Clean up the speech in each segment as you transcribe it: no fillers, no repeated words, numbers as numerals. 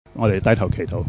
我哋低頭祈禱。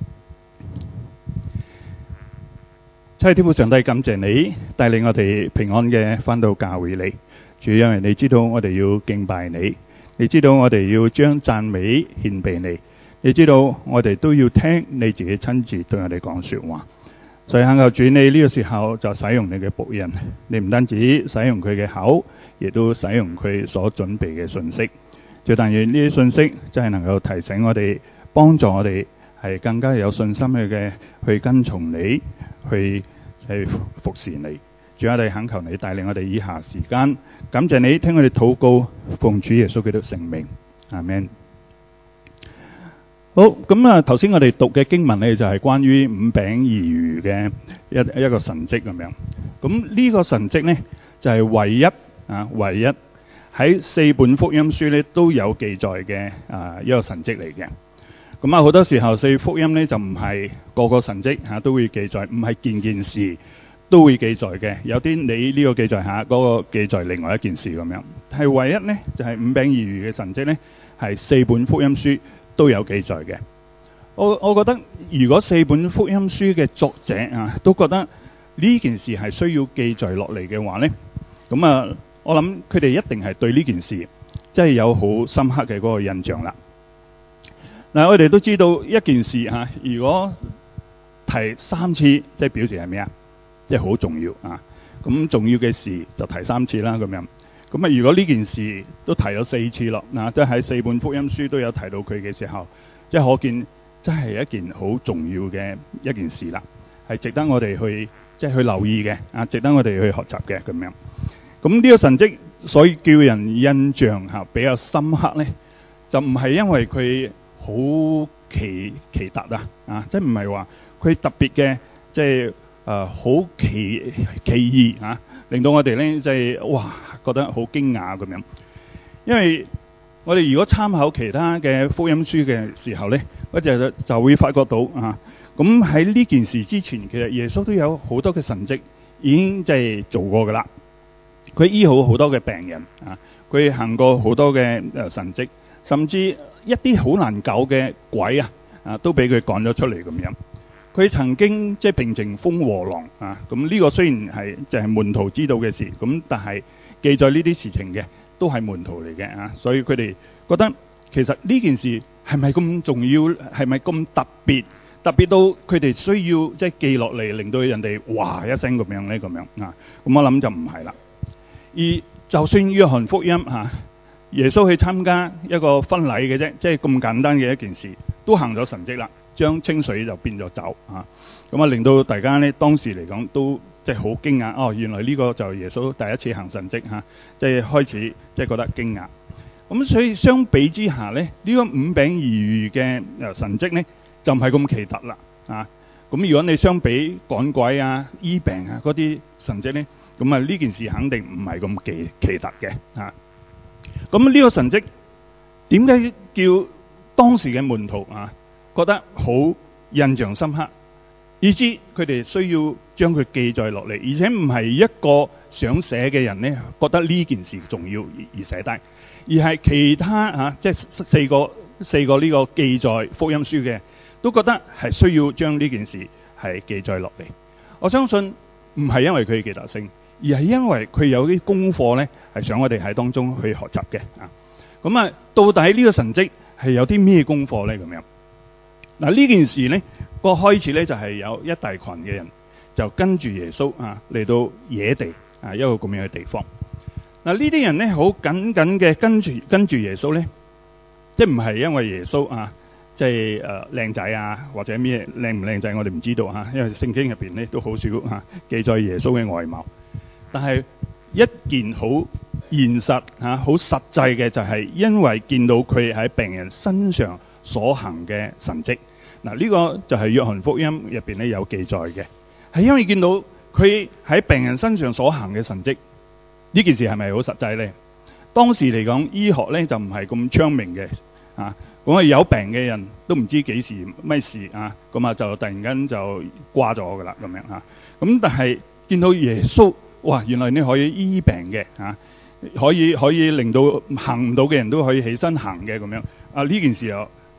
親愛的天父上帝，感謝你帶領我哋平安嘅返到教會裏。主，因為你知道我哋要敬拜你，你知道我哋要將讚美獻俾你，你知道我哋都要聽你自己親自對我哋講說話。所以懇求主，你呢個時候就使用你嘅僕人，你唔單止使用佢嘅口，亦都使用佢所準備嘅信息。就但願呢啲信息真係能夠提醒我哋，幫助我哋係更加有信心嘅去跟從你，去服侍你。主，我哋懇求你帶領我哋以下時間，感謝你聽我哋禱告，奉主耶穌基督聖名，阿們。好，咁啊，頭先我哋讀嘅經文呢，就係關於五餅二魚嘅一個神蹟咁樣。咁呢個神蹟呢，就係唯一喺四本福音書呢都有記載嘅一個神蹟嚟嘅。咁啊，好多時候四福音呢就唔係個個神蹟都會記載，唔係件件事都會記載嘅。有啲你呢個記載下，嗰個記載另外一件事咁樣。係唯一呢，就係五餅二魚嘅神蹟呢，係四本福音書都有記載嘅。我覺得如果四本福音書嘅作者都覺得呢件事係需要記載落嚟嘅話呢，咁啊，我諗佢哋一定係對呢件事真係有好深刻嘅嗰個印象啦。嗱，我哋都知道一件事如果提三次，即係表示係咩啊？即係好重要啊！咁重要嘅事就提三次啦，咁樣。咁啊，如果呢件事都提咗四次咯，即係喺四本福音書都有提到佢嘅時候，即係可見真係一件好重要嘅一件事啦，係值得我哋去去留意嘅值得我哋去學習嘅咁樣。咁呢個神蹟，所以叫人印象比較深刻咧，就唔係因為佢好奇特即係唔係話佢特別嘅，即係好奇異令到我哋咧即係哇覺得好驚訝咁樣。因為我哋如果參考其他嘅福音書嘅時候咧，我就會發覺到咁喺呢件事之前，其實耶穌都有好多嘅神蹟已經即係做過噶啦。佢醫好好多嘅病人佢行過好多嘅神蹟，甚至一啲好難搞嘅鬼都俾佢趕咗出嚟咁樣。佢曾經即係平靜風和浪咁呢個雖然係就係門徒知道嘅事，咁但係記載呢啲事情嘅都係門徒嚟嘅所以佢哋覺得其實呢件事係咪咁重要，係咪咁特別到佢哋需要即係記落嚟，令到人哋哇一聲咁樣咧咁樣咁我諗就唔係啦。而就算約翰福音耶穌去參加一個婚禮嘅啫，即係咁簡單嘅一件事，都行咗神蹟啦，將清水就變咗酒咁令到大家呢當時嚟講都即係好驚訝原來呢個就係耶穌第一次行神蹟即係開始即係覺得驚訝。咁所以相比之下呢，呢個五餅二魚嘅神蹟呢，就唔係咁奇特啦咁如果你相比趕鬼醫病嗰啲神蹟呢，咁呢件事肯定唔係咁奇特嘅咁呢個神蹟點解叫當時嘅門徒覺得好印象深刻，以致佢哋需要將佢記載落嚟，而且唔係一個想寫嘅人呢覺得呢件事重要而寫低，而係其他即係四個呢個記載福音書嘅都覺得係需要將呢件事係記載落嚟。我相信唔係因為佢嘅奇特性，而係因為佢有啲功課呢係想我哋喺當中去學習嘅咁到底呢個神蹟係有啲咩功課呢？咁樣呢件事呢個開始呢，就係有一大群嘅人就跟住耶穌嚟到野地一個咁樣嘅地方。呢啲人呢好緊緊嘅跟住耶穌呢，即係唔係因為耶穌即係靚仔或者咩靚唔靚仔我哋唔知道因為聖經入邊呢都好少記載耶穌嘅外貌。但係一件好現實好實際嘅就係因為見到佢喺病人身上所行嘅神蹟。呢個就係約翰福音入邊呢有記載嘅，係因為見到佢喺病人身上所行嘅神蹟。呢件事係咪好實際呢？當時嚟講醫學呢就唔係咁昌明嘅咁有病嘅人都唔知幾時咩事咁就突然間就掛咗噶啦咁樣咁但係見到耶穌，哇！原來你可以醫病嘅可以令到行唔到嘅人都可以起身行嘅咁樣呢件事又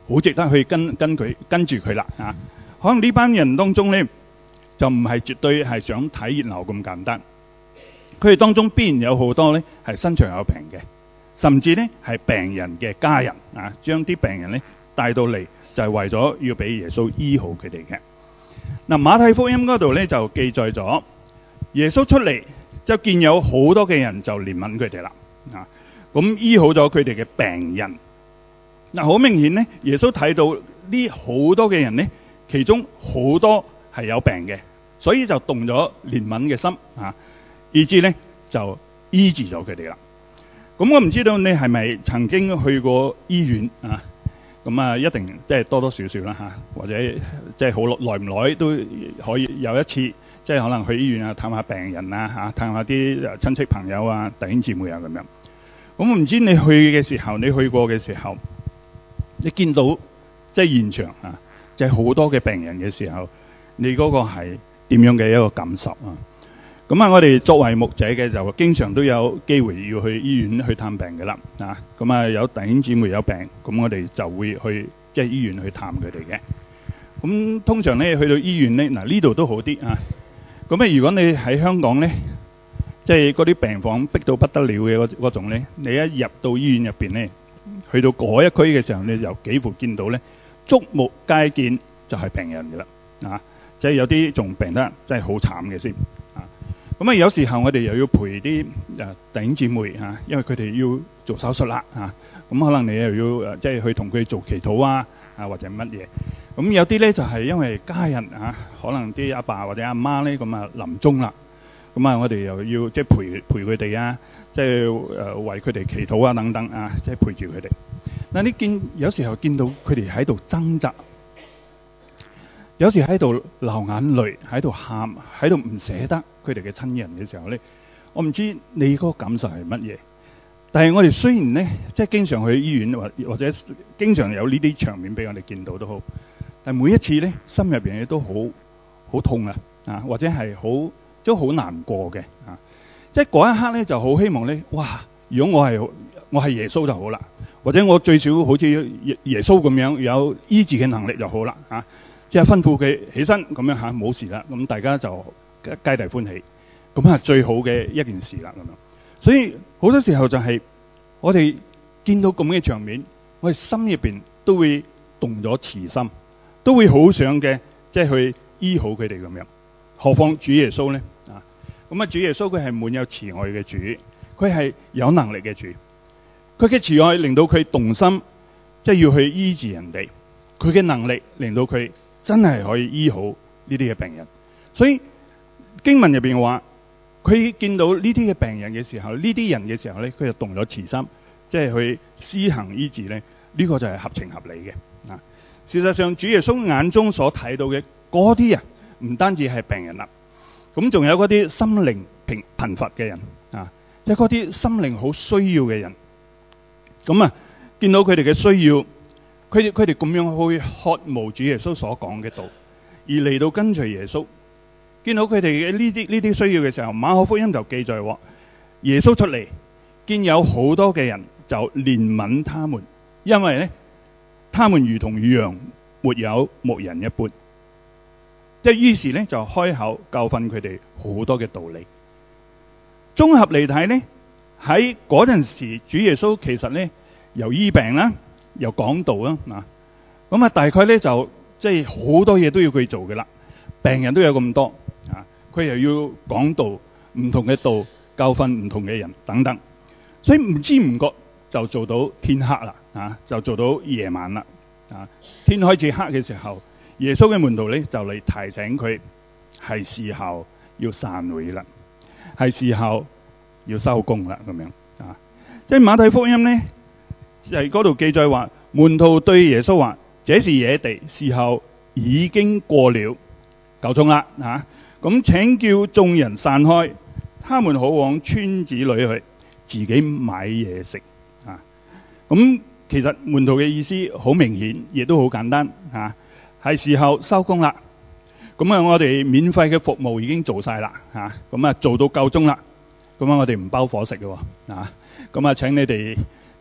好值得去跟住佢啦啊！可能呢班人當中咧，就唔係絕對係想睇熱鬧咁簡單。佢哋當中必然有好多咧係身長有病嘅，甚至咧係病人嘅家人啊，將啲病人咧帶到嚟，就係為咗要俾耶穌醫好佢哋嘅。嗱，馬太福音嗰度咧就記載咗，耶穌出嚟就見有好多嘅人就憐憫佢哋啦啊，咁醫好咗佢哋嘅病人。嗱，好明顯咧，耶穌睇到呢好多嘅人咧，其中好多係有病嘅，所以就動咗憐憫嘅心啊，以至咧就醫治咗佢哋啦。咁我唔知道你係咪曾經去過醫院啊？咁啊，一定即係多多少少啦嚇，或者即係好耐唔耐都可以有一次，即係可能去醫院啊探下病人啊嚇，探下啲親戚朋友啊、弟兄姊妹啊咁樣。咁我唔知你去嘅時候，你去過嘅時候，你見到即係現場啊，即係好多嘅病人嘅時候，你嗰個係點樣嘅一個感受啊？咁啊，我哋作為牧者嘅就經常都有機會要去醫院去探病嘅啦啊！咁啊，有弟兄姊妹有病，咁我哋就會去即係醫院去探佢哋嘅。咁通常咧去到醫院咧，嗱呢度都好啲啊。咁啊，如果你喺香港咧，即係嗰啲病房逼到不得了嘅嗰種咧，你一入到醫院入邊咧，去到嗰一區嘅時候，你就幾乎見到咧，觸目皆見就係病人嘅啦啊！即係有啲仲病得真係好慘嘅先啊！咁啊，有時候我哋又要陪啲弟兄姊妹嚇，因為佢哋要做手術啦嚇。咁可能你又要即係去同佢做祈禱啊或者乜嘢。咁有啲咧就係因為家人嚇，可能啲阿爸或者阿媽咧咁啊臨終啦。咁啊，我哋又要即係陪佢哋啊，即係為佢哋祈禱啊等等啊，即係陪住佢哋。嗱，你有時候見到佢哋喺度掙扎。有時喺度流眼淚，喺度喊，喺度唔捨得佢哋嘅親人嘅時候咧，我唔知你嗰個感受係乜嘢。但係我哋雖然咧，即係經常去醫院或者經常有呢啲場面俾我哋見到都好，但係每一次咧，心入邊咧都好痛啊，或者係都好難過嘅啊。即係嗰一刻咧，就好希望咧，哇！如果我係耶穌就好啦，或者我最少好似耶穌咁樣有醫治嘅能力就好啦啊。即係吩咐佢起身咁樣嚇，冇事啦，咁大家就皆大歡喜，咁係最好嘅一件事啦咁樣。所以好多時候就係我哋見到咁嘅場面，我哋心入邊都會動咗慈心，都會好想嘅，即係去醫好佢哋咁樣。何況主耶穌咧啊？咁啊，主耶穌佢係滿有慈愛嘅主，佢係有能力嘅主，佢嘅慈愛令到佢動心，即係要去醫治人哋，佢嘅能力令到佢真係可以醫好呢啲嘅病人。所以經文入邊話，佢見到呢啲嘅病人嘅時候，呢啲人嘅時候咧，佢就動咗慈心，即係去施行醫治咧。呢個就係合情合理嘅啊。事實上，主耶穌眼中所睇到嘅嗰啲人，唔單止係病人啦，咁仲有嗰啲心靈貧乏嘅人啊，即係嗰啲心靈好需要嘅人。咁啊，見到佢哋嘅需要，佢哋咁樣去渴慕主耶穌所講嘅道，而嚟到跟隨耶穌。見到佢哋嘅呢啲需要嘅時候，馬可福音就記載話，耶穌出嚟見有好多嘅人，就憐憫他們，因為咧，他們如同羊沒有牧人一般。即係於是咧，就開口教訓佢哋好多嘅道理。綜合嚟睇咧，喺嗰陣時，主耶穌其實咧又醫病啦，又講道啦，咁啊大概咧就即係好多嘢都要佢做嘅啦。病人都有咁多啊，佢又要講道，唔同嘅道教訓唔同嘅人等等，所以唔知唔覺就做到天黑啦啊，就做到夜晚啦啊。天開始黑嘅時候，耶穌嘅門徒咧就嚟提醒佢，係時候要散會啦，係時候要收工啦咁樣啊。即係馬太福音咧，係嗰度記載話，門徒對耶穌話：這是野地，時候已經過了，夠鐘啦嚇。咁請叫眾人散開，他們好往村子裏去，自己買嘢食啊。咁其實門徒嘅意思好明顯，亦都好簡單嚇，係時候收工啦。咁啊，我哋免費嘅服務已經做晒啦嚇，咁啊做到夠鐘啦。咁啊，我哋唔包伙食嘅喎啊。咁啊，請你哋即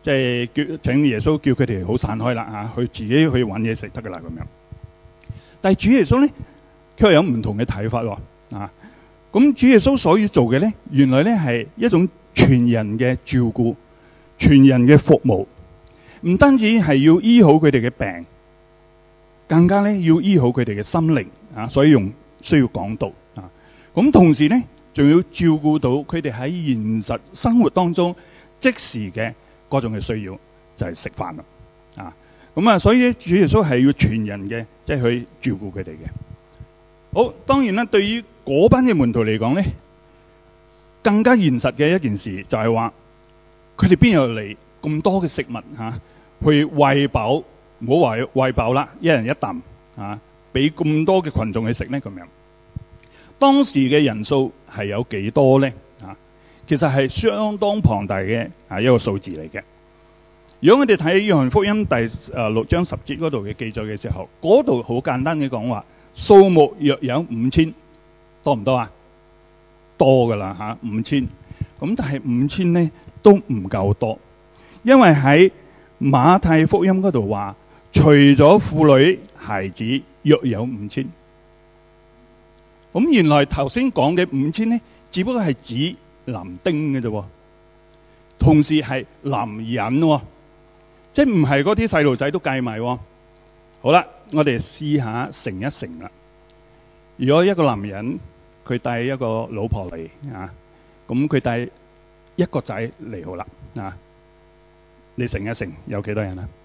即係請耶穌叫佢哋好散開啦嚇，去自己去揾嘢食得噶啦咁樣。但係主耶穌咧，卻有唔同嘅睇法喎啊！咁主耶穌所要做嘅咧，原來咧係一種全人嘅照顧、全人嘅服務，唔單止係要醫好佢哋嘅病，更加咧要醫好佢哋嘅心靈啊！所以需要講道啊！咁同時咧，仲要照顧到佢哋喺現實生活當中即時嘅各種嘅需要，就係食飯啦啊！咁啊，所以咧，主耶穌係要全人嘅，即係去照顧佢哋嘅。好，當然啦，對於嗰班嘅門徒嚟講咧，更加現實嘅一件事就係話，佢哋邊有嚟咁多嘅食物嚇，去餵飽，唔好話餵飽啦，一人一啖嚇，俾咁多嘅群眾去食咧咁樣。當時嘅人數係有幾多咧？啊，其實係相當龐大嘅一個數字嚟嘅。如果我哋睇約翰福音第6章10節嗰度嘅記載嘅時候，嗰度好簡單嘅講話，數目約有5000，多唔多啊？多噶啦嚇，5000。咁但係5000咧都唔夠多，因為喺馬太福音嗰度話，除咗婦女孩子約有5000。咁原來頭先講嘅5000咧，只不過係指男丁嘅啫，同時係男人喎，即係唔係嗰啲細路仔都計埋喎。好啦，我哋試下乘一乘啦。如果一個男人佢帶一個老婆嚟啊，咁佢帶一個仔嚟好啦啊，你乘一乘有幾多人啊？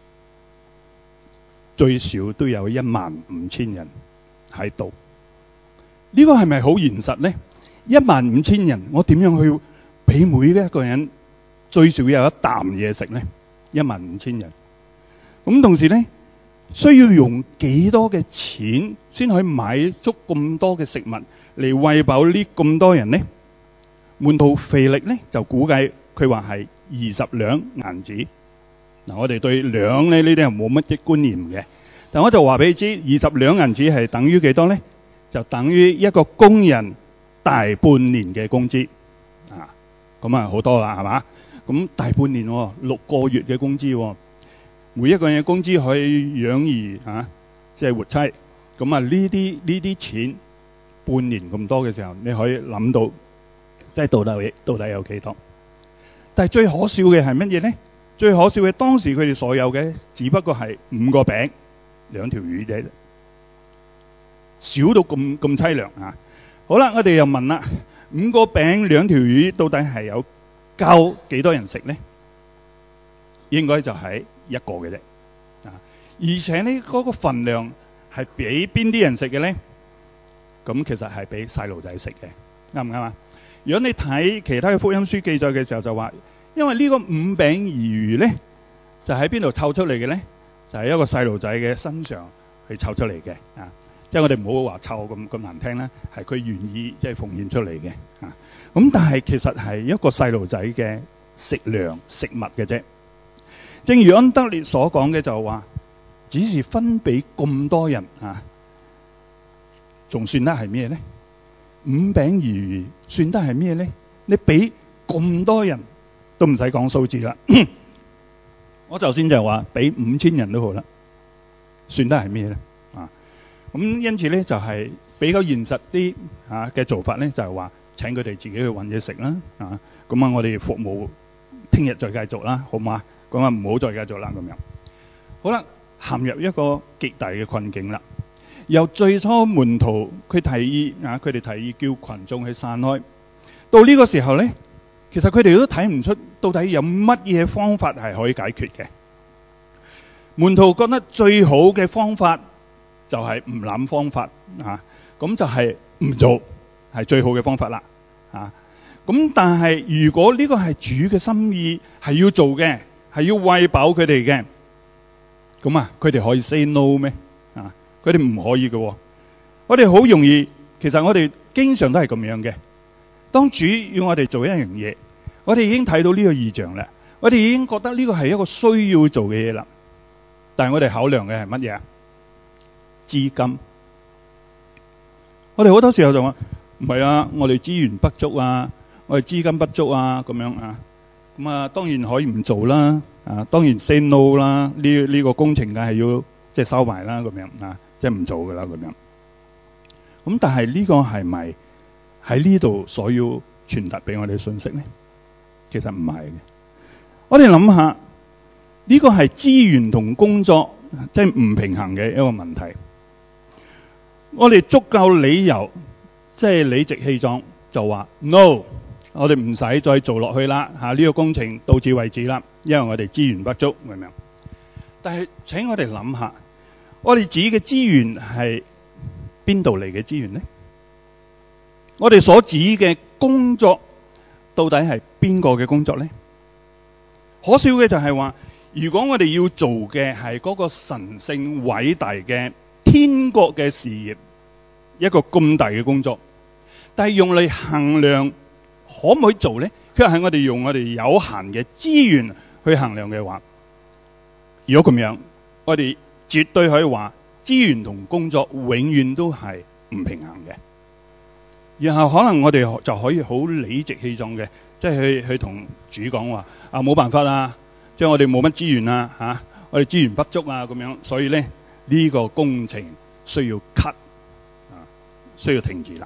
最少都有15000人喺度。呢個係咪好現實呢？15000人，我點樣去俾每一個人最少有一啖嘢食呢？15000人，咁同時呢，需要用幾多嘅錢先可以買足咁多嘅食物嚟餵飽呢咁多人呢？門徒腓力呢就估計佢話係20兩銀子。嗱，我哋對兩呢啲係冇乜嘅觀念嘅，但我就話俾你知，20兩銀子係等於幾多呢？就等於一個工人大半年嘅工資啊！咁啊好多啦，係嘛？咁大半年6個月嘅工資，每一個人嘅工資可以養兒啊，即係活妻。咁啊呢啲錢半年咁多嘅時候，你可以諗到，即係到底有幾多？但係最可笑嘅係乜嘢呢？最可笑嘅當時佢哋所有嘅，只不過係5個餅2條魚啫。少到咁淒涼啊！好啦，我哋又問啦，5個餅2條魚到底係有夠幾多人食呢？應該就係一個嘅啫啊！而且呢嗰個份量係俾邊啲人食嘅呢？咁其實係俾細路仔食嘅，啱唔啱啊？如果你睇其他嘅福音書記載嘅時候就話，因為呢個5餅2魚呢，就喺邊度湊出嚟嘅呢？就係一個細路仔嘅身上去湊出嚟嘅啊！即係我哋唔好話湊咁難聽啦，係佢願意即係奉獻出嚟嘅啊！咁但係其實係一個細路仔嘅食糧食物嘅啫。正如安德烈所講嘅就話，只是分俾咁多人啊，仲算得係咩呢？5餅2魚算得係咩呢？你俾咁多人都唔使講數字啦。我就算就係話俾5000人都好啦，算得係咩呢？啊！咁因此咧就係比較現實啲嘅做法咧，就係話請佢哋自己去揾嘢食啦啊！咁啊，我哋服務聽日再繼續啦，好嘛？咁啊，唔好再繼續啦咁樣。好啦，陷入一個極大嘅困境啦。由最初門徒佢哋提議叫群眾去散開，到呢個時候咧，其實佢哋都睇唔出到底有乜嘢方法係可以解決嘅。門徒覺得最好嘅方法就係唔諗方法啊，咁就係唔做係最好嘅方法啦啊！咁但係如果呢個係主嘅心意，係要做嘅，係要餵飽佢哋嘅，咁啊，佢哋可以 say no 咩？啊，佢哋唔可以嘅。我哋好容易，其實我哋經常都係咁樣嘅。當主要我哋做一樣嘢，我哋已經睇到呢個異象啦，我哋已經覺得呢個係一個需要做嘅嘢啦。但係我哋考量嘅係乜嘢啊？資金。我哋好多時候就話唔係啊，我哋資源不足啊，我哋資金不足啊，咁樣啊。 咁啊，當然可以唔做啦，當然 say no 啦，呢個工程梗係要即係收埋啦，咁樣即係唔做噶啦，咁樣。咁但係呢個係咪喺呢度所要傳達俾我哋嘅信息呢？其實唔係嘅。我哋諗下，呢個係資源同工作即係唔平衡嘅一個問題。我哋足夠理由，即係理直氣壯就話 no。我哋唔使再做落去啦，呢個工程到此為止啦，因為我哋資源不足咁樣。但係請我哋諗下，我哋自己嘅資源係邊度嚟嘅資源呢？我哋所指嘅工作到底係邊個嘅工作呢？可笑嘅就係話，如果我哋要做嘅係嗰個神聖偉大嘅天國嘅事業，一個咁大嘅工作，但係用嚟衡量可唔可以做呢？佢係我哋用我哋有限嘅資源去衡量嘅話，如果咁樣，我哋絕對可以話資源同工作永遠都係唔平衡嘅。然後可能我哋就可以好理直氣壯嘅，即係去同主講話冇辦法啦，即係我哋冇乜資源啊，我哋資源不足啊咁樣，所以咧呢個工程需要 cut 需要停止啦。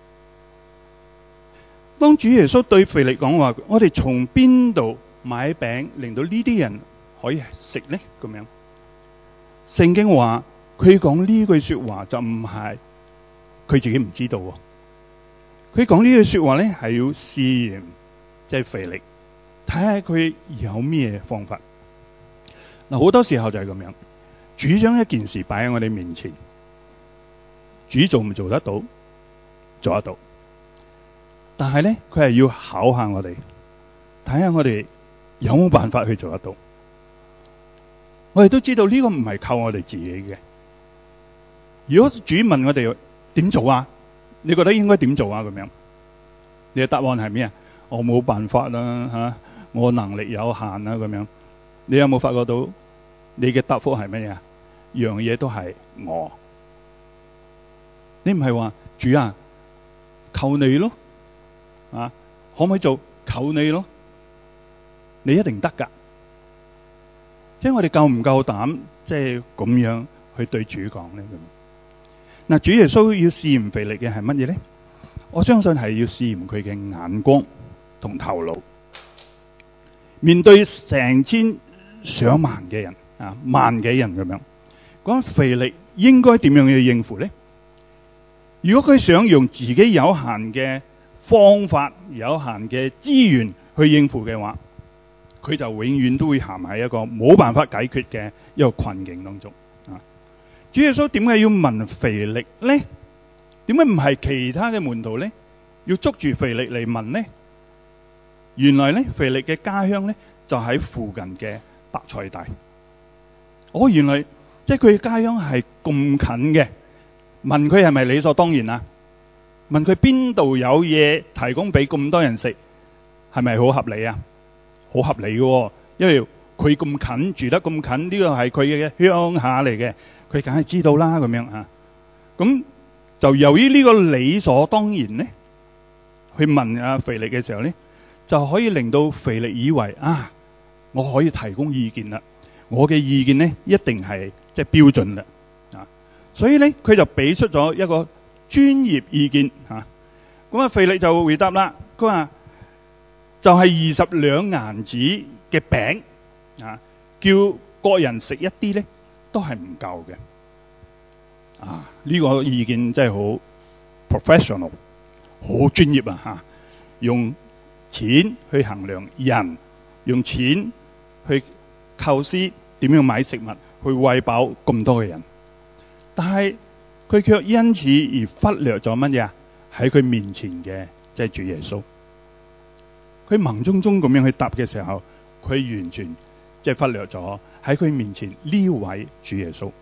當主耶穌對腓力講話，我哋從邊度買餅令到呢啲人可以食呢？咁樣，聖經話佢講呢句說話就唔係佢自己唔知道，佢講呢句說話咧係要試驗，即係腓力，睇下佢有咩方法。好多時候就係咁樣，主將一件事擺喺我哋面前，主做唔做得到？做得到。但係咧，佢係要考下我哋，睇下我哋有冇辦法去做得到。我哋都知道呢個唔係靠我哋自己嘅。如果主問我哋點做啊？你覺得應該點做啊？咁樣，你嘅答案係咩啊？我冇辦法啦，我能力有限啦，咁樣。你有冇發覺到你嘅答覆係乜嘢？樣嘢都係我。你唔係話主啊，求你咯。可唔可以做？求你咯，你一定得噶。即係我哋夠唔夠膽，即係咁樣去對主講呢？嗱，主耶穌要試驗腓力嘅係乜嘢呢？我相信係要試驗佢嘅眼光同頭腦。面對成千上萬嘅人萬幾人咁樣，嗰腓力應該點樣去應付呢？如果佢想用自己有限嘅方法、有限嘅資源去應付嘅話，佢就永遠都會陷喺一個冇辦法解決嘅一個困境當中。主耶穌點解要問腓力呢？點解唔係其他嘅門徒呢？要捉住腓力嚟問呢？原來呢，腓力嘅家鄉呢就喺附近嘅伯賽大。原來即係佢嘅家鄉係咁近嘅，問佢係咪理所當然啊？問佢邊度有嘢提供俾咁多人食，係咪好合理啊？好合理嘅，因為佢咁近，住得咁近，呢個係佢嘅鄉下嚟嘅，佢梗係知道啦。咁樣咁就由於呢個理所當然呢，去問腓力嘅時候呢，就可以令到腓力以為我可以提供意見啦，我嘅意見呢一定係即係標準啦。所以呢，佢就俾出咗一個專業意見咁腓力就回答啦，佢話就係20兩銀子嘅餅叫各人食一啲咧，都係唔夠嘅。呢個意見真係好 professional， 好專業用錢去衡量人，用錢去構思點樣買食物去餵飽咁多嘅人，但係佢卻因此而忽略咗乜嘢？喺佢面前嘅即係主耶穌。佢盲中中咁樣去答嘅時候，佢完全即係忽略咗喺佢面前呢位主耶穌。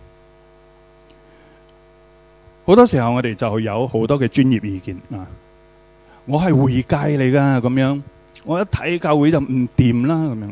好多時候我哋就有好多嘅專業意見我係會計嚟噶，咁樣我一睇教會就唔掂啦，咁樣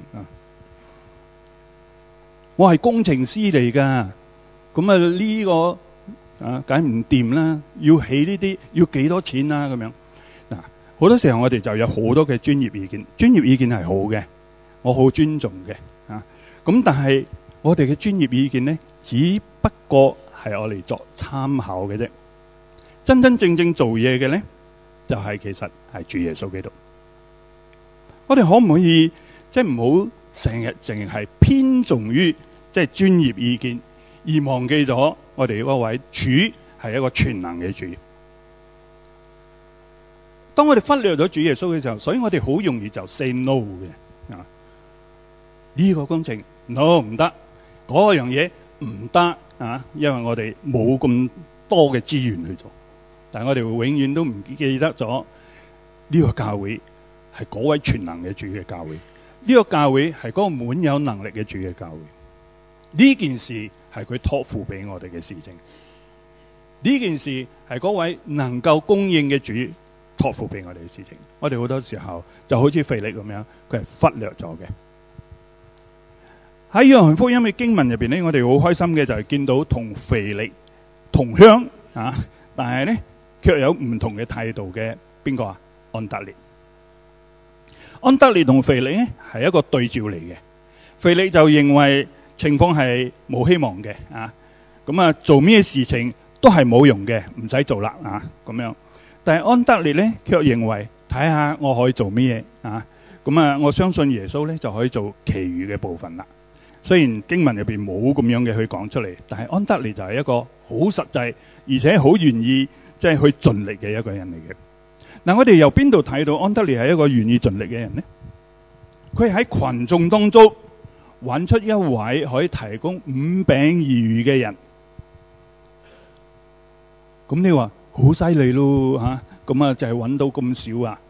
我係工程師嚟噶，咁呢個梗唔掂啦，要起呢啲要幾多錢啊？咁樣好多時候我哋就有好多嘅專業意見，專業意見係好嘅， 我好尊重嘅啊。咁但係我哋嘅專業意見呢，只不過係我哋作參考嘅啫。真真正正做嘢嘅呢，就係其實係主耶穌基督。我哋可唔可以即係唔好成日淨係偏重於即係專業意見，而忘記咗我哋嗰位主係一個全能嘅主？當我哋忽略咗主耶穌嘅時候，所以我哋好容易就 say no 嘅啊！呢個工程 no 唔得，嗰樣嘢唔得啊！因為我哋冇咁多嘅資源去做。但係我哋永遠都唔記得咗呢個教會係嗰位全能嘅主嘅教會，呢個教會係嗰個滿有能力嘅主嘅教會。呢件事係佢託付俾我哋嘅事情，呢件事係嗰位能夠供應嘅主託付俾我哋嘅事情。我哋好多時候就好似腓力咁樣，佢係忽略咗嘅。喺約翰福音嘅經文入邊呢，我哋好開心嘅就係見到同腓力同鄉啊，但係呢卻有唔同嘅態度嘅邊個啊？安德烈。安德烈同腓力呢係一個對照嚟嘅。腓力就認為情況係冇希望嘅啊，咁啊做咩事情都係冇用嘅，唔使做啦啊咁樣。但係安德烈呢卻認為睇下我可以做咩嘢啊，咁啊我相信耶穌呢就可以做其餘嘅部分啦。雖然經文入邊冇咁樣嘅去講出嚟，但係安德烈就係一個好實際而且好願意即係去盡力嘅一個人嚟嘅。嗱，我哋由邊度睇到安德烈係一個願意盡力嘅人呢？佢喺群眾當中揾出一位可以提供5餅2魚嘅人。咁你話好犀利咯嚇，咁啊就係揾到咁少啊。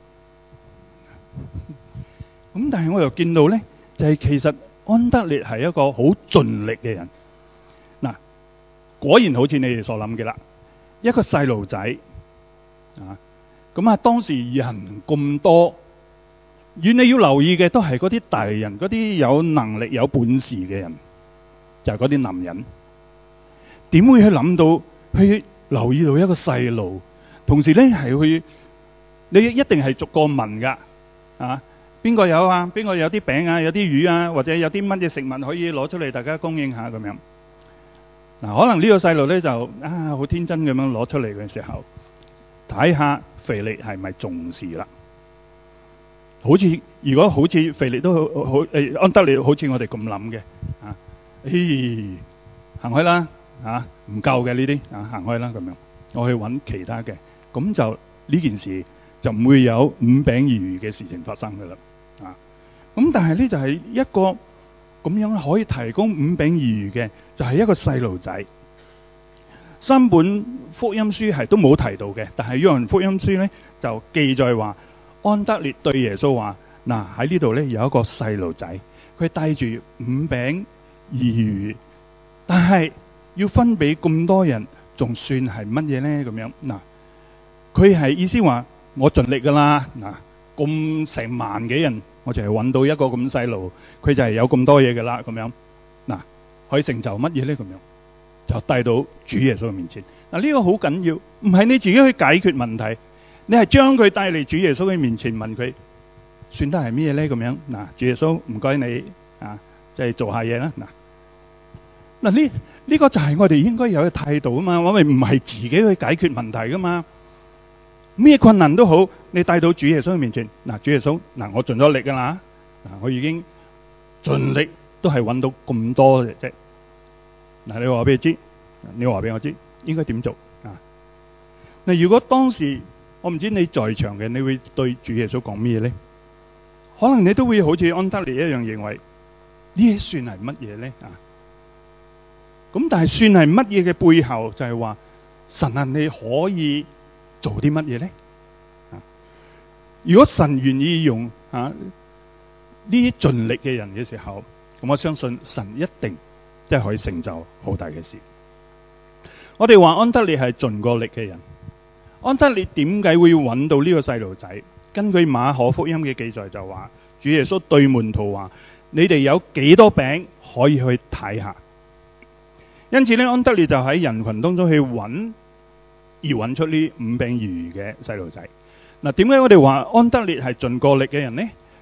咁但係我又見到呢，就係其實安德烈係一個好盡力嘅人。嗱，果然好似你哋所諗嘅啦，一個細路仔啊，咁啊當時人咁多，你要留意嘅都係嗰啲大人，嗰啲有能力有本事嘅人，就係嗰啲男人。點會去諗到去留意到一個細路？同時咧係去，你一定係逐個問噶啊！邊個有啊？邊個有啲餅啊？有啲魚啊？或者有啲乜嘢食物可以攞出嚟，大家供應下咁樣。嗱，可能呢個細路咧就好天真咁樣攞出嚟嘅時候，睇下腓力係咪重視啦？好似如果好似腓力都好安德烈好似我哋咁諗嘅啊，行開啦啊，唔夠嘅呢啲啊，行開啦咁樣，我去揾其他嘅，咁就呢件事就唔會有5餅2魚嘅事情發生噶啦啊！咁但係呢就係一個咁樣可以提供5餅2魚嘅，就係一個細路仔。3本福音書係都冇提到嘅，但係約翰福音書呢就記載話，安德烈對耶穌話：嗱，喺呢度呢有一個細路仔，佢帶住5餅2魚，但係要分俾咁多人，仲算係乜嘢呢？咁樣嗱，佢係意思話我盡力噶啦，嗱，咁成萬幾人，我就係揾到一個咁細路，佢就係有咁多嘢噶啦，咁樣嗱，可以成就乜嘢呢？咁樣就帶到主耶穌嘅面前。嗱，呢個好緊要，唔係你自己去解決問題，你係將佢帶嚟主耶穌嘅面前問佢，算得係咩呢？咁樣嗱，主耶穌唔該你啊，即係做下嘢啦。嗱，呢個就係我哋應該有嘅態度啊嘛，我哋唔係自己去解決問題噶嘛。咩困難都好，你帶到主耶穌嘅面前，嗱，主耶穌，嗱，我盡咗力噶啦，嗱，我已經盡力都係揾到咁多嘅啫。嗱，你話俾佢知，你話俾我知，應該點做啊？嗱，如果當時我唔知你在場嘅，你會對主耶穌講咩咧？可能你都會好似安德烈一樣認為呢算係乜嘢咧啊？咁但係算係乜嘢嘅背後就係話神啊，你可以做啲乜嘢咧？啊，如果神願意用呢啲盡力嘅人嘅時候，咁我相信神一定即係可以成就好大嘅事。我哋話安德烈係盡過力嘅人，安德烈點解會揾到呢個細路仔？根據馬可福音嘅記載就話，主耶穌對門徒話：你哋有幾多餅可以去睇下？因此咧，安德烈就喺人群當中去揾出呢5餅2魚嘅細路仔。嗱，點解我哋話安德烈係盡過力嘅人呢？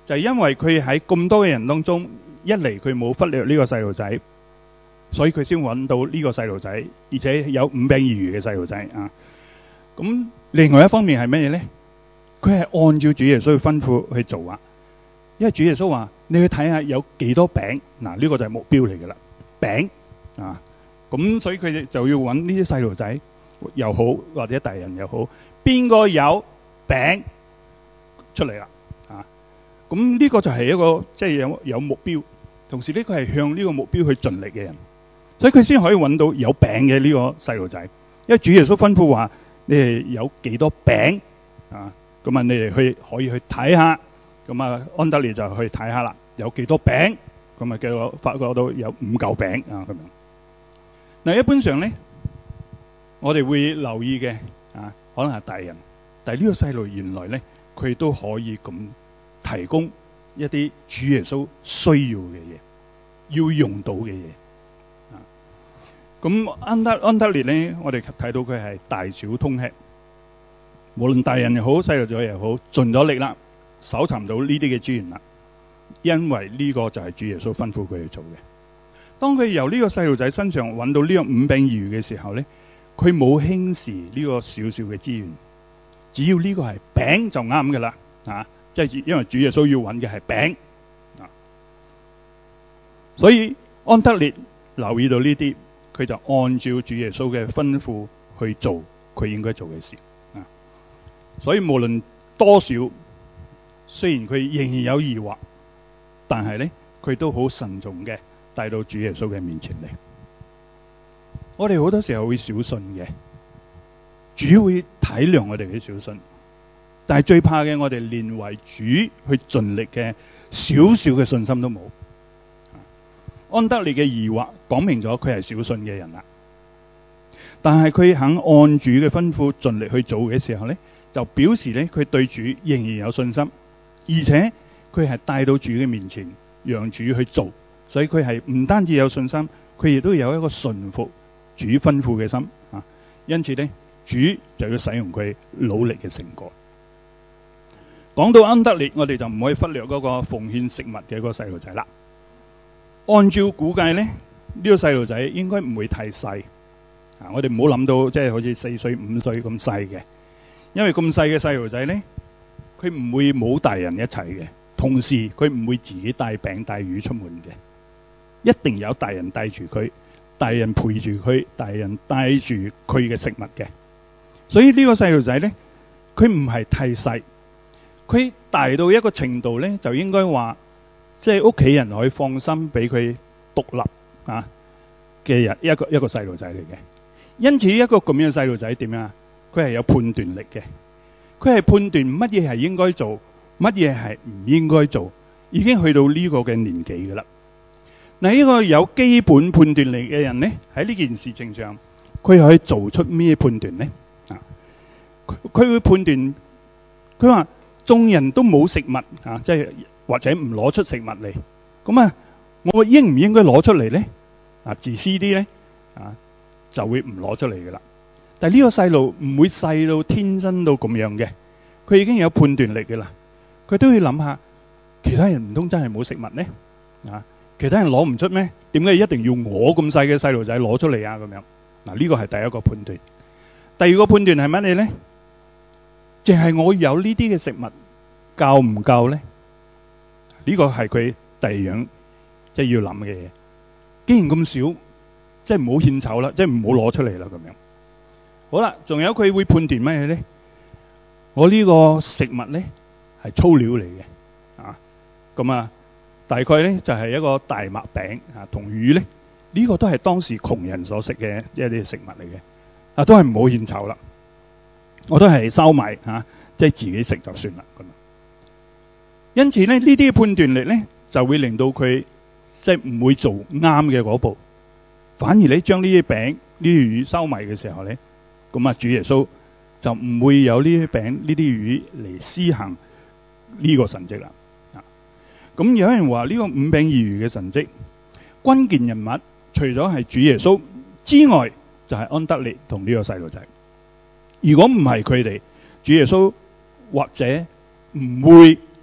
就係因為佢喺咁多嘅人當中，一嚟佢冇忽略呢個細路仔，所以佢先揾到呢個細路仔，而且有5餅2魚嘅細路仔啊。咁另外一方面係咩嘢咧？佢係按照主耶穌嘅吩咐去做啊。因為主耶穌話：你去睇下有幾多餅，嗱呢個就係目標嚟噶啦，餅啊。咁所以佢哋就要揾呢啲細路仔又好，或者大人又好，邊個有餅出嚟啦啊？咁呢個就係一個即係有目標，同時呢個係向呢個目標去盡力嘅人，所以佢先可以揾到有餅嘅呢個細路仔。因為主耶穌吩咐話：你哋有幾多餅啊？咁啊，你哋可以去睇下。咁啊，安德烈就去睇下啦，有幾多餅？咁啊，叫我發覺到有5嚿餅啊咁樣。嗱，一般上咧，我哋會留意嘅啊，可能係大人，但係呢個細路原來咧，佢都可以咁提供一啲主耶穌需要嘅嘢，要用到嘅嘢啊。咁安德烈咧，我哋睇到佢係大小通吃，無論大人又好，細路仔又好，盡咗力啦。搜尋到呢啲嘅資源啦，因為呢個就係主耶穌吩咐佢去做嘅。當佢由呢個細路仔身上揾到呢個5餅2魚嘅時候咧，佢冇輕視呢個少少嘅資源，只要呢個係餅就啱噶啦啊！即係因為主耶穌要揾嘅係餅啊，所以安德烈留意到呢啲，佢就按照主耶穌嘅吩咐去做佢應該做嘅事啊。所以無論多少，雖然佢仍然有疑惑，但係咧佢都好慎重嘅帶到主耶穌嘅面前嚟。我哋好多時候會小信嘅，主會體諒我哋嘅小信，但係最怕嘅我哋連為主去盡力嘅少少嘅信心都冇。安德烈嘅疑惑講明咗佢係小信嘅人啦，但係佢肯按主嘅吩咐盡力去做嘅時候咧，就表示咧佢對主仍然有信心。而且佢係帶到主嘅面前，讓主去做，所以佢係唔單止有信心，佢亦都有一個順服主吩咐嘅心啊。因此咧，主就要使用佢努力嘅成果。講到安德烈，我哋就唔可以忽略嗰個奉獻食物嘅嗰個細路仔啦。按照估計咧，呢個細路仔應該唔會太細啊。我哋唔好諗到即係好似4歲5歲咁細嘅，因為咁細嘅細路仔咧，佢唔會冇大人一齊嘅，同時佢唔會自己帶餅帶魚出門嘅，一定有大人帶住佢，大人陪住佢，大人帶住佢嘅食物嘅。所以呢個細路仔咧，佢唔係太細，佢大到一個程度咧，就應該話，即係屋企人可以放心俾佢獨立啊嘅人，一個細路仔嚟嘅。因此一個咁樣嘅細路仔點啊？佢係有判斷力嘅。佢係判斷乜嘢係應該做，乜嘢係唔應該做，已經去到呢個嘅年紀噶啦。嗱，呢個有基本判斷力嘅人呢，喺呢件事情上，佢可以做出咩判斷呢？啊，佢會判斷，佢話眾人都冇食物啊，即係或者唔攞出食物嚟，咁啊，我應唔應該攞出嚟呢？啊，自私啲呢，啊，就會唔攞出嚟噶啦。但係呢個細路唔會細到天真到咁樣嘅，佢已經有判斷力嘅啦。佢都要諗下，其他人唔通真係冇食物呢？啊，其他人攞唔出咩？點解一定要我咁細嘅細路仔攞出嚟啊？咁樣嗱，呢個係第一個判斷。第二個判斷係乜嘢呢？淨係我有呢啲嘅食物夠唔夠呢？呢個係佢第二樣即係要諗嘅嘢。既然咁少，即係唔好獻醜啦，即係唔好攞出嚟啦，咁樣。好啦，仲有佢會判斷乜嘢咧？我呢個食物咧係粗料嚟嘅啊，咁啊大概咧就係一個大麥餅啊同魚咧，呢個都係當時窮人所食嘅一啲食物嚟嘅啊，都係唔好獻醜啦，我都係收埋嚇，即係自己食就算啦咁。因此咧，呢啲判斷力咧就會令到佢即係唔會做啱嘅嗰步，反而咧將呢啲餅呢啲魚收埋嘅時候咧。咁啊，主耶穌就唔會有呢啲餅、呢啲魚嚟施行呢個神蹟啦。啊，咁有人話呢個5餅2魚嘅神蹟，關鍵人物除咗係主耶穌之外，就係安德烈同呢個細路仔。如果唔係佢哋，主耶穌或者唔會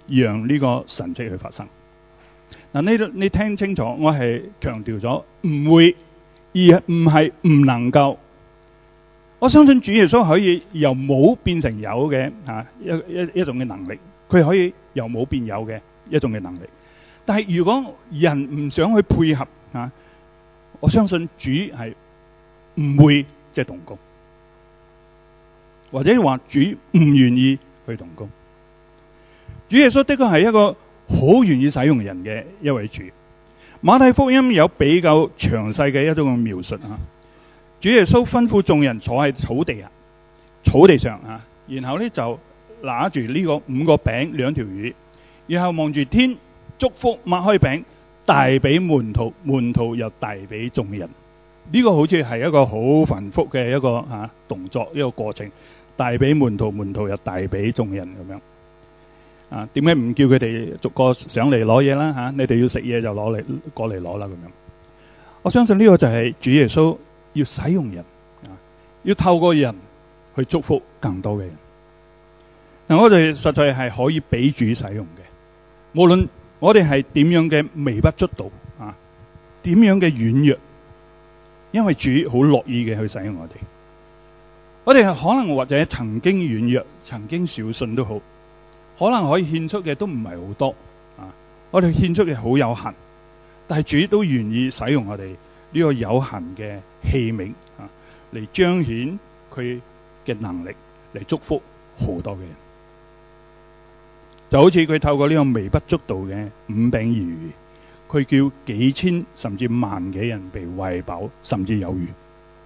讓呢個神蹟去發生。嗱，你聽清楚，我係強調咗唔會，而唔係唔能夠。我相信主耶穌可以由冇變成有嘅一種嘅能力，佢可以由冇變有嘅一種嘅能力。但係如果人唔想去配合我相信主係唔會即係動工，或者話主唔願意去動工。主耶穌的確係一個好願意使用人嘅一位主。馬太福音有比較詳細嘅一種嘅描述主耶穌吩咐眾人坐喺草地上然後呢就拿住呢個5個餅2條魚，然後望住天祝福，擘開餅帶俾門徒，門徒又帶俾眾人。呢個好似係一個好繁複嘅一個動作，一個過程，帶俾門徒，門徒又帶俾眾人咁樣。點解唔叫佢哋逐個上嚟攞嘢啦？你哋要食嘢就過嚟攞啦咁樣。我相信呢個就係主耶穌要使用人要透過人去祝福更多嘅人。我哋實在係可以俾主使用嘅，無論我哋係點樣嘅微不足道點樣嘅軟弱，因為主好樂意嘅去使用我哋。我哋可能或者曾經軟弱，曾經小信都好，可能可以獻出嘅都唔係好多我哋獻出嘅好有限，但係主都願意使用我哋呢個有限嘅器皿嚟彰顯佢嘅能力，嚟祝福好多嘅人。就好似佢透過呢個微不足道嘅5餅2魚，佢叫幾千甚至萬幾人被餵飽，甚至有餘。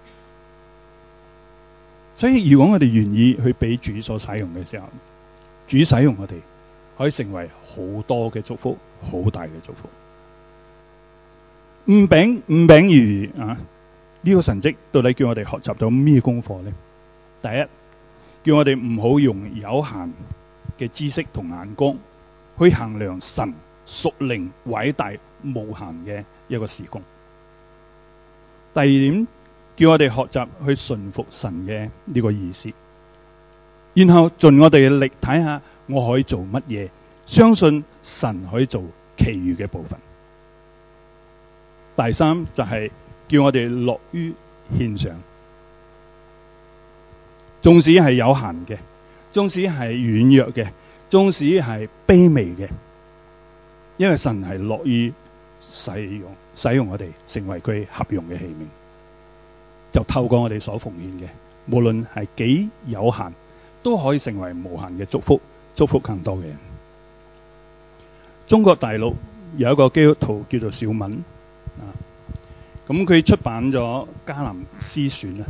所以如果我哋願意去俾主所使用嘅時候，主使用我哋可以成為好多嘅祝福，好大嘅祝福。5餅2魚呢個神蹟到底叫我哋學習到咩功課呢？第一，叫我哋唔好用有限嘅知識同眼光去衡量神屬靈偉大無限嘅一個事工。第二點，叫我哋學習去順服神嘅呢個意思，然後盡我哋嘅力睇下我可以做乜嘢，相信神可以做其餘嘅部分。第三就係叫我哋樂於獻上，縱使係有限嘅，縱使係軟弱嘅，縱使係卑微嘅，因為神係樂意使用我哋成為佢合用嘅器皿，就透過我哋所奉獻嘅，無論係幾有限，都可以成為無限嘅祝福，祝福更多嘅人。中國大陸有一個基督徒叫做小敏咁佢出版咗迦南詩選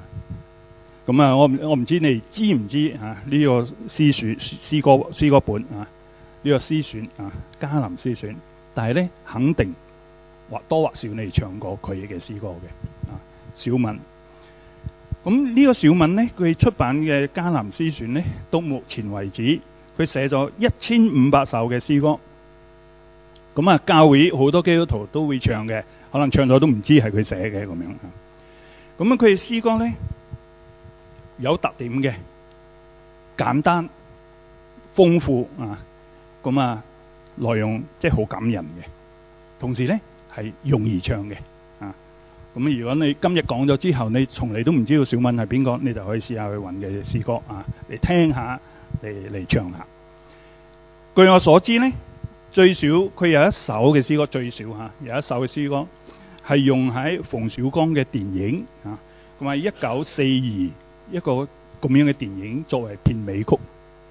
我唔知你知唔知呢個詩歌本呢個詩選迦南詩選，但係咧肯定或多或少你唱過佢嘅詩歌嘅小敏。咁呢個小敏呢，佢出版嘅迦南詩選呢，到目前為止佢寫咗1500首嘅詩歌。咁教會好多基督徒都會唱嘅，可能唱咗都唔知係佢寫嘅咁樣。咁佢嘅詩歌呢，有特點嘅，簡單豐富內容即係好感人嘅，同時呢係容易唱嘅咁如果你今日講咗之後，你從嚟都唔知道小敏係邊個，你就可以試下去揾嘅詩歌嚟聽下，嚟唱下。據我所知呢，最少佢有一首嘅詩歌，最少有一首嘅詩歌係用喺馮小剛嘅電影同埋1942一個咁樣嘅電影作為片尾曲，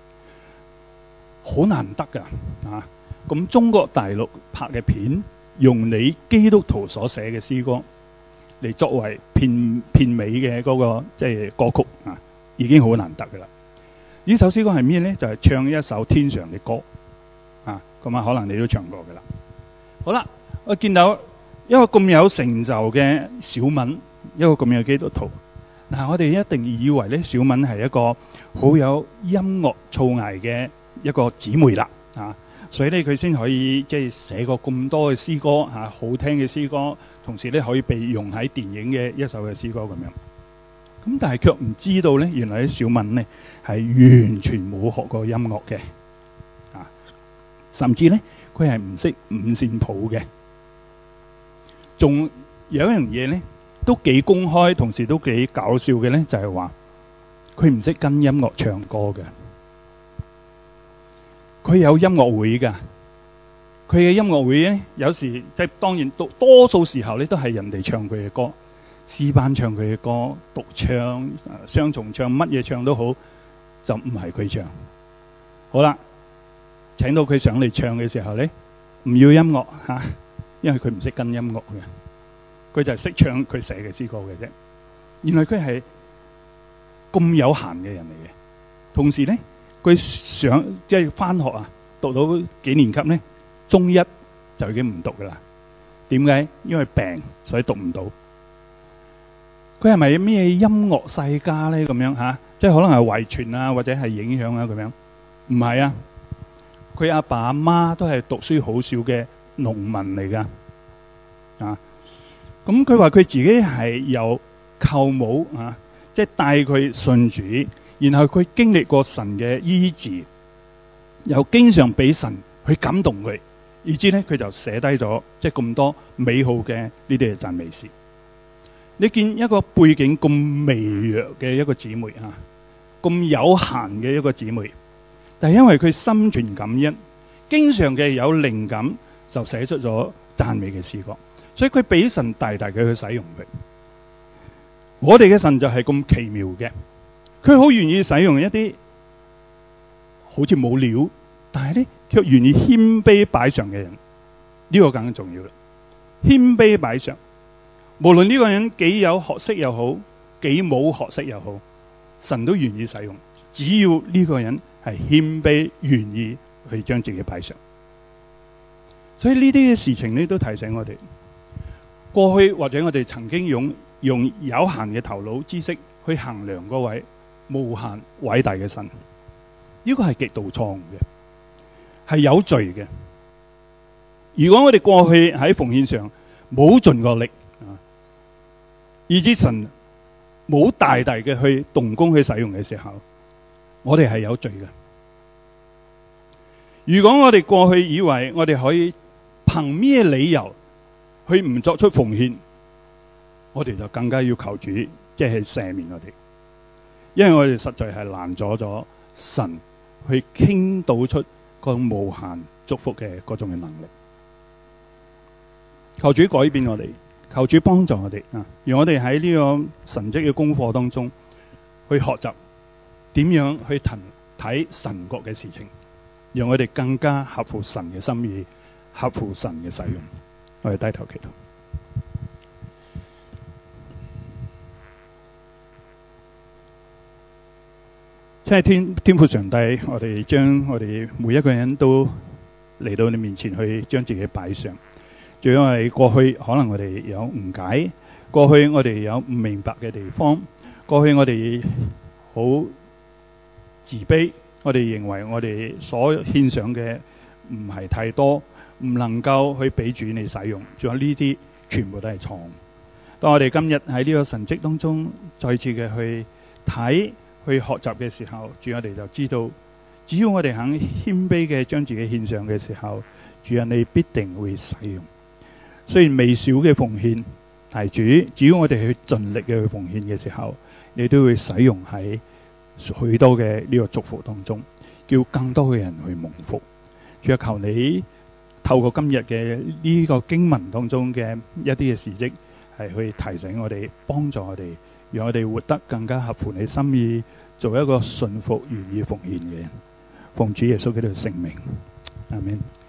好難得噶咁中國大陸拍嘅片，用你基督徒所寫嘅詩歌嚟作為片尾嘅嗰個即係歌曲已經好難得噶啦。呢首詩歌係咩呢？就係唱一首天上嘅歌可能你都唱過噶啦。好啦，我見到一個咁有成就嘅小敏，一個咁樣嘅基督徒。我哋一定以為咧小敏係一個好有音樂造詣嘅一個姊妹啦所以咧佢先可以即係寫過咁多嘅詩歌好聽嘅詩歌，同時咧可以被用喺電影嘅一首嘅詩歌咁樣。咁但係卻唔知道咧，原來小敏咧係完全冇學過音樂嘅甚至咧佢係唔識五線譜嘅。仲有一樣嘢咧，都幾公開，同時都幾搞笑嘅咧，就係話佢唔識跟音樂唱歌嘅。佢有音樂會㗎，佢嘅音樂會咧，有時即係當然多數時候咧，都係人哋唱佢嘅歌，詩班唱佢嘅歌，獨唱、雙重唱，乜嘢唱都好，就唔係佢唱。好啦，請到佢上嚟唱嘅時候咧，唔要音樂嚇，因為佢唔識跟音樂嘅，佢就係識唱佢寫嘅詩歌嘅啫。原來佢係咁有閒嘅人嚟嘅，同時咧佢想即係返學啊，讀到幾年級咧，中一就已經唔讀噶啦。點解？因為病，所以讀唔到。佢係咪咩音樂世家咧？咁樣嚇，即係可能係遺傳啊，或者係影響啊咁樣。唔係啊，佢阿爸阿媽都係讀書好少嘅農民嚟噶。啊，咁佢話佢自己係由舅母啊，即係帶佢信主，然後佢經歷過神嘅醫治，又經常俾神去感動佢，以至咧佢就寫低咗即係咁多美好嘅呢啲嘅讚美詩。你見一個背景咁微弱嘅一個姊妹啊，咁有閒嘅一個姊妹，但係因為佢心存感恩，經常嘅有靈感，就寫出咗讚美嘅詩歌，所以佢俾神大大嘅去使用佢。我哋嘅神就係咁奇妙嘅，佢好願意使用一啲好似冇料，但係咧卻願意謙卑擺上嘅人，呢個更加重要啦。謙卑擺上，無論呢個人幾有學識又好，幾冇學識又好，神都願意使用，只要呢個人係謙卑，願意去將自己擺上。所以呢啲嘅事情咧，都提醒我哋，過去或者我哋曾經用有限嘅頭腦知識去衡量嗰位無限偉大嘅神，呢個係極度錯誤嘅，係有罪嘅。如果我哋過去喺奉獻上冇盡過力啊，以致神冇大大嘅去動工去使用嘅時候，我哋係有罪嘅。如果我哋過去以為我哋可以憑咩理由去唔作出奉獻，我哋就更加要求主即係赦免我哋，因為我哋實在係攔阻咗神去傾倒出個無限祝福嘅嗰種嘅能力。求主改變我哋，求主幫助我哋啊！讓我哋喺呢個神蹟嘅功課當中去學習點樣去睇神國嘅事情，讓我哋更加合乎神嘅心意，合乎神嘅使用。我哋低頭祈禱。即係天父上帝，我哋將我哋每一個人都嚟到你面前去將自己擺上。仲因為過去可能我哋有誤解，過去我哋有唔明白嘅地方，過去我哋好自卑，我哋認為我哋所獻上嘅唔係太多，唔能夠去俾主你使用。仲有呢啲全部都係錯誤。當我哋今日喺呢個神蹟當中再次嘅去睇，去學習嘅時候，主我哋就知道，只要我哋肯謙卑嘅將自己獻上嘅時候，主啊，你必定會使用。雖然微小嘅奉獻，但係主，只要我哋去盡力嘅去奉獻嘅時候，你都會使用喺許多嘅呢個祝福當中，叫更多嘅人去蒙福。主啊，求你透過今日嘅呢個經文當中嘅一啲嘅事蹟，係去提醒我哋，幫助我哋，讓我哋活得更加合乎你心意，做一個順服願意奉獻嘅人。奉主耶穌基督嘅聖名，阿們。